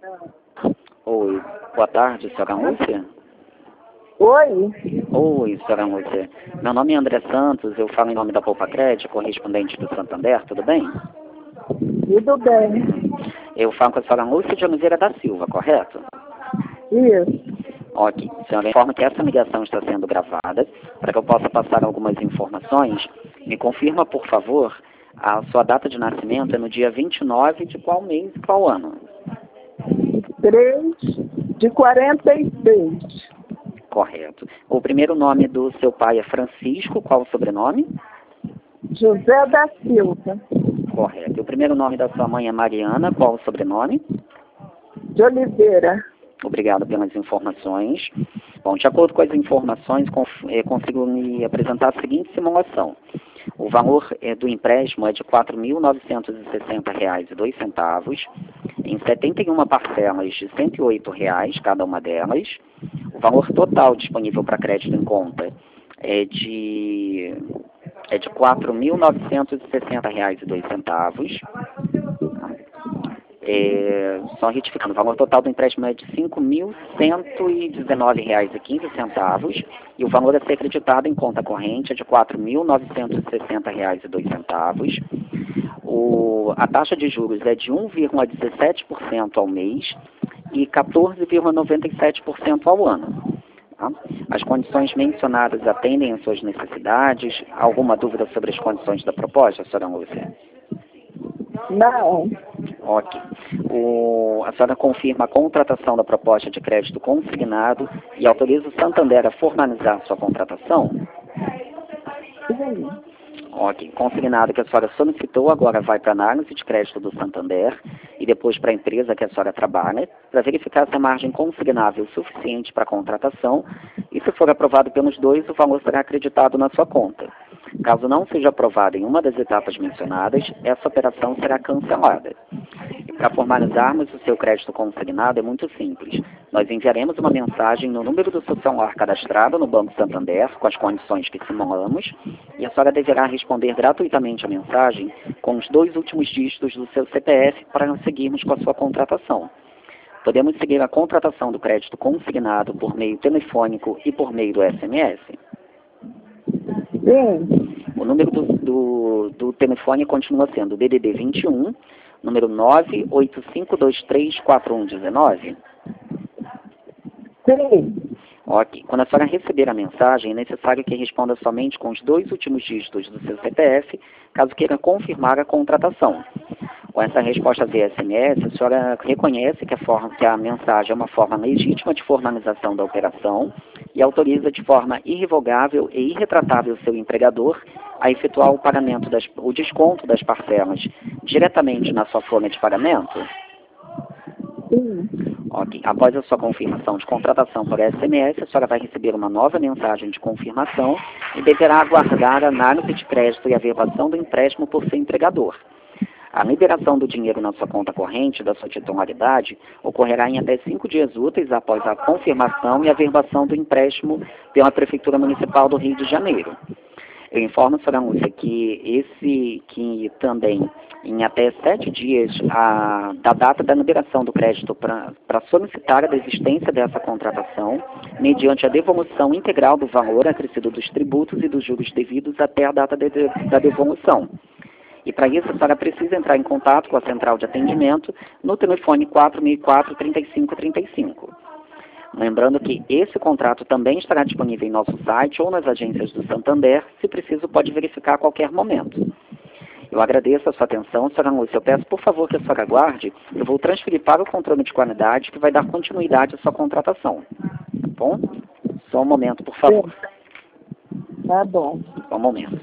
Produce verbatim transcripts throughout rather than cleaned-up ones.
Oi, boa tarde, senhora Lúcia. Oi? Oi, senhora Lúcia. Meu nome é André Santos, eu falo em nome da Poupa Crédito, correspondente do Santander, tudo bem? Tudo bem. Eu falo com a senhora Lúcia de Oliveira da Silva, correto? Isso. Ok, a senhora informa que essa ligação está sendo gravada. Para que eu possa passar algumas informações, me confirma, por favor, a sua data de nascimento é no dia vinte e nove de qual mês e qual ano? três de quarenta e seis. Correto. O primeiro nome do seu pai é Francisco, qual o sobrenome? José da Silva. Correto. E o primeiro nome da sua mãe é Mariana, qual o sobrenome? De Oliveira. Obrigado pelas informações. Bom, de acordo com as informações, eh, consigo me apresentar a seguinte simulação. O valor eh, do empréstimo é de quatro mil novecentos e sessenta reais e dois centavos, em setenta e uma parcelas de cento e oito reais cada uma delas. O valor total disponível para crédito em conta é de, é de quatro mil novecentos e sessenta reais e dois centavos. É, só retificando, o valor total do empréstimo é de cinco mil cento e dezenove reais e quinze centavos e o valor a ser acreditado em conta corrente é de quatro mil novecentos e sessenta reais e dois centavos. O, a taxa de juros é de um vírgula dezessete por cento ao mês e quatorze vírgula noventa e sete por cento ao ano. Tá? As condições mencionadas atendem às suas necessidades? Alguma dúvida sobre as condições da proposta, senhora Lúcia? Não. Ok. O, a senhora confirma a contratação da proposta de crédito consignado e autoriza o Santander a formalizar sua contratação? Sim. Ok. Consignado que a senhora solicitou, agora vai para a análise de crédito do Santander e depois para a empresa que a senhora trabalha, para verificar se a margem consignável é suficiente para a contratação e, se for aprovado pelos dois, o valor será acreditado na sua conta. Caso não seja aprovado em uma das etapas mencionadas, essa operação será cancelada. E para formalizarmos o seu crédito consignado é muito simples. Nós enviaremos uma mensagem no número do seu celular cadastrado no Banco Santander, com as condições que simulamos, e a senhora deverá responder gratuitamente a mensagem com os dois últimos dígitos do seu C P F para seguirmos com a sua contratação. Podemos seguir a contratação do crédito consignado por meio telefônico e por meio do S M S? Sim. O número do, do, do telefone continua sendo D D D vinte e um, número nove oito cinco dois três quatro um um nove. Sim. Ok. Quando a senhora receber a mensagem, é necessário que responda somente com os dois últimos dígitos do seu C P F, caso queira confirmar a contratação. Com essa resposta via S M S, a senhora reconhece que a, forma, que a mensagem é uma forma legítima de formalização da operação e autoriza de forma irrevogável e irretratável seu empregador a efetuar o pagamento, das, o desconto das parcelas diretamente na sua folha de pagamento? Sim. Ok. Após a sua confirmação de contratação por S M S, a senhora vai receber uma nova mensagem de confirmação e deverá aguardar a análise de crédito e averbação do empréstimo por seu empregador. A liberação do dinheiro na sua conta corrente da sua titularidade ocorrerá em até cinco dias úteis após a confirmação e averbação do empréstimo pela Prefeitura Municipal do Rio de Janeiro. Eu informo, senhora Lúcia, que esse, que também em até sete dias a, da data da liberação do crédito para solicitar a desistência dessa contratação, mediante a devolução integral do valor acrescido dos tributos e dos juros devidos até a data de, de, da devolução. E para isso, a senhora precisa entrar em contato com a central de atendimento no telefone quatro mil e quatro, trinta e cinco trinta e cinco. Lembrando que esse contrato também estará disponível em nosso site ou nas agências do Santander, se preciso pode verificar a qualquer momento. Eu agradeço a sua atenção, senhora Lúcia. Eu peço, por favor, que a senhora aguarde. Eu vou transferir para o controle de qualidade que vai dar continuidade à sua contratação. Tá bom? Só um momento, por favor. Tá bom. Só um momento.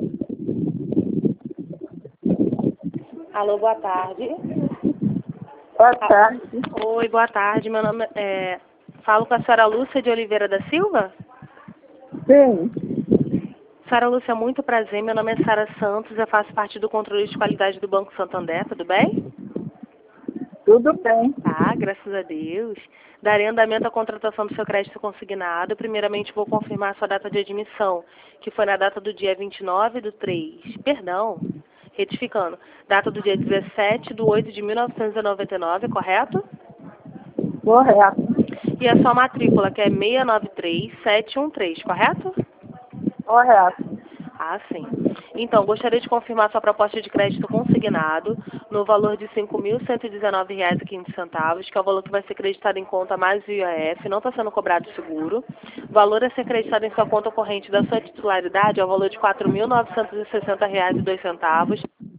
Alô, boa tarde. Boa tarde. Oi, boa tarde. Meu nome é... Falo com a senhora Lúcia de Oliveira da Silva? Sim. Senhora Lúcia, muito prazer. Meu nome é Sara Santos. Eu faço parte do controle de qualidade do Banco Santander. Tudo bem? Tudo bem. Tá, graças a Deus. Darei andamento à contratação do seu crédito consignado. Primeiramente, vou confirmar a sua data de admissão, que foi na data do dia vinte e nove do três. Perdão, retificando. Data do dia dezessete de oito de mil novecentos e noventa e nove, correto? Correto. E a sua matrícula, que é seis nove três sete um três, correto? Correto. Ah, sim. Então, gostaria de confirmar sua proposta de crédito consignado no valor de cinco mil cento e dezenove reais e quinze centavos, que é o valor que vai ser creditado em conta mais o I O F, não está sendo cobrado seguro. O valor a ser creditado em sua conta corrente da sua titularidade é o valor de quatro mil novecentos e sessenta reais e dois centavos.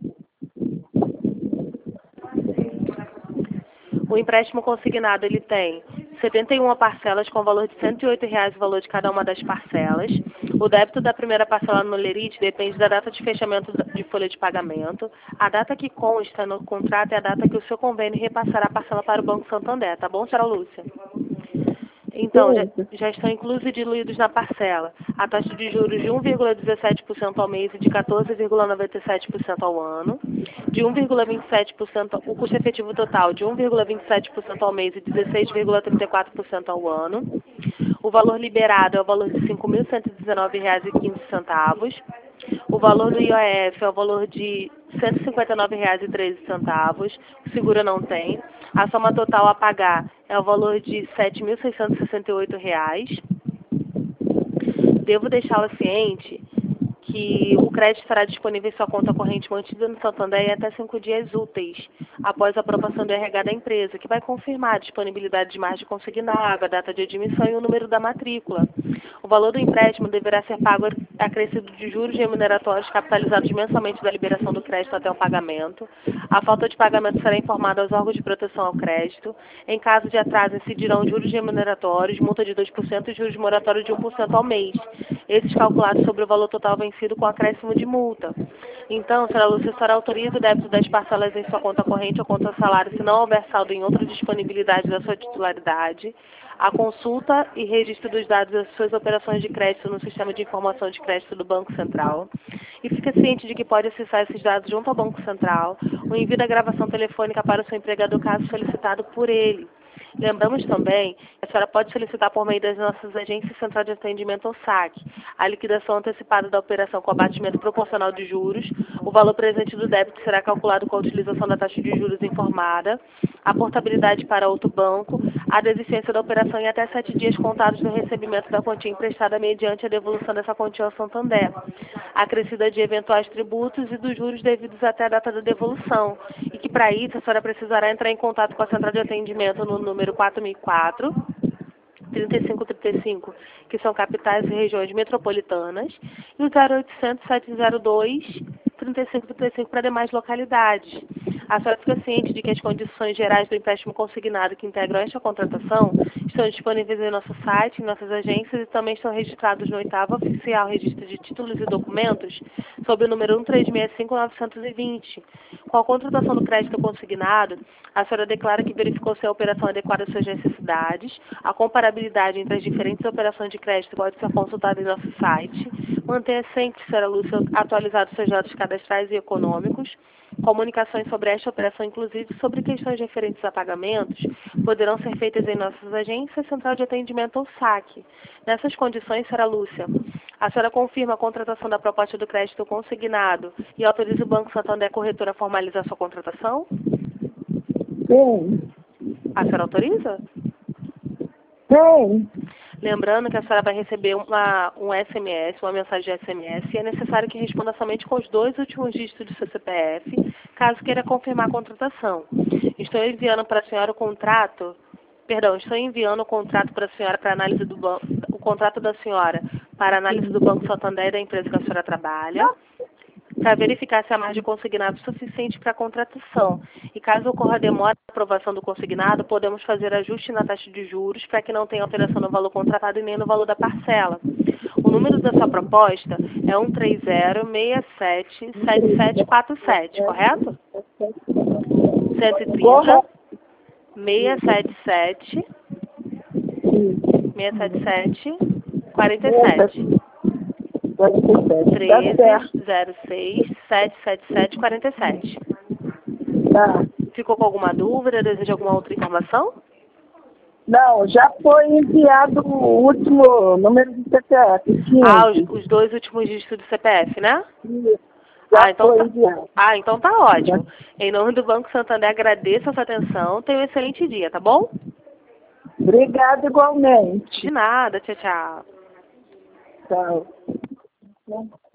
O empréstimo consignado, ele tem setenta e uma parcelas com valor de cento e oito reais o valor de cada uma das parcelas. O débito da primeira parcela no lerite depende da data de fechamento de folha de pagamento. A data que consta no contrato é a data que o seu convênio repassará a parcela para o Banco Santander, tá bom, senhora Lúcia? Então, já, já estão inclusos e diluídos na parcela a taxa de juros de um vírgula dezessete por cento ao mês e de quatorze vírgula noventa e sete por cento ao ano, de um vírgula vinte e sete por cento, o custo efetivo total de um vírgula vinte e sete por cento ao mês e dezesseis vírgula trinta e quatro por cento ao ano. O valor liberado é o valor de cinco mil cento e dezenove reais e quinze centavos. O valor do I O F é o valor de cento e cinquenta e nove reais e treze centavos. O seguro não tem. A soma total a pagar é o valor de sete mil seiscentos e sessenta e oito reais. Devo deixá-la ciente que o crédito estará disponível em sua conta corrente mantida no Santander em até cinco dias úteis, após a aprovação do R H da empresa, que vai confirmar a disponibilidade de margem consignada, a data de admissão e o número da matrícula. O valor do empréstimo deverá ser pago acrescido de juros remuneratórios capitalizados mensalmente da liberação do crédito até o pagamento. A falta de pagamento será informada aos órgãos de proteção ao crédito. Em caso de atraso, incidirão juros remuneratórios, multa de dois por cento e juros moratórios de um por cento ao mês. Esses calculados sobre o valor total vencido com acréscimo de multa. Então, senhora Lúcia, a senhora autoriza o débito das parcelas em sua conta corrente ou conta salário se não houver saldo em outra disponibilidade da sua titularidade, a consulta e registro dos dados das suas operações de crédito no Sistema de Informação de Crédito do Banco Central. E fica ciente de que pode acessar esses dados junto ao Banco Central, o envio da gravação telefônica para o seu empregador caso solicitado por ele. Lembramos também que a senhora pode solicitar por meio das nossas agências Central de Atendimento ou S A C a liquidação antecipada da operação com abatimento proporcional de juros. O valor presente do débito será calculado com a utilização da taxa de juros informada, a portabilidade para outro banco, a desistência da operação em até sete dias contados do recebimento da quantia emprestada mediante a devolução dessa quantia ao Santander, acrescida de eventuais tributos e dos juros devidos até a data da devolução, e que para isso a senhora precisará entrar em contato com a Central de Atendimento no número quatro mil e quatro, trinta e cinco trinta e cinco, que são capitais e regiões metropolitanas, e o zero oitocentos, sete zero dois, trinta e cinco trinta e cinco para demais localidades. A senhora fica ciente de que as condições gerais do empréstimo consignado que integram esta contratação estão disponíveis em nosso site, em nossas agências e também estão registrados no oitavo Oficial Registro de Títulos e Documentos, sob o número um três seis cinco nove dois zero. Com a contratação do crédito consignado, a senhora declara que verificou se a operação é adequada às suas necessidades. A comparabilidade entre as diferentes operações de crédito pode ser consultada em nosso site. Mantenha sempre, senhora Lúcia, atualizados seus dados cadastrais e econômicos. Comunicações sobre esta operação, inclusive sobre questões referentes a pagamentos, poderão ser feitas em nossas agências, Central de Atendimento ou S A C. Nessas condições, senhora Lúcia, a senhora confirma a contratação da proposta do crédito consignado e autoriza o Banco Santander Corretora a formalizar sua contratação? Sim. A senhora autoriza? Sim. Lembrando que a senhora vai receber uma, um S M S, uma mensagem de S M S, e é necessário que responda somente com os dois últimos dígitos do seu C P F, caso queira confirmar a contratação. Estou enviando para a senhora o contrato, perdão, estou enviando o contrato para a senhora para análise do banco, o contrato da senhora para análise do Banco Santander e da empresa que a senhora trabalha, para verificar se a margem consignada é suficiente para a contratação. E caso ocorra demora na aprovação do consignado, podemos fazer ajuste na taxa de juros para que não tenha alteração no valor contratado e nem no valor da parcela. O número da sua proposta é um três zero seis sete sete sete quatro sete, correto? cento e trinta, seis sete sete, Isso. seis sete sete, quarenta e sete. quarenta e sete. treze Tá certo. zero seis, sete sete sete, quarenta e sete. Tá. Ficou com alguma dúvida? Deseja alguma outra informação? Não, já foi enviado o último número de C P F. Ah, os, quinze. os dois últimos dígitos do C P F, né? Isso. Já Ah, então foi tá, enviado. ah, então tá ótimo. Em nome do Banco Santander, agradeço a sua atenção. Tenha um excelente dia, tá bom? Obrigada igualmente. De nada. Tchau, tchau. Tchau.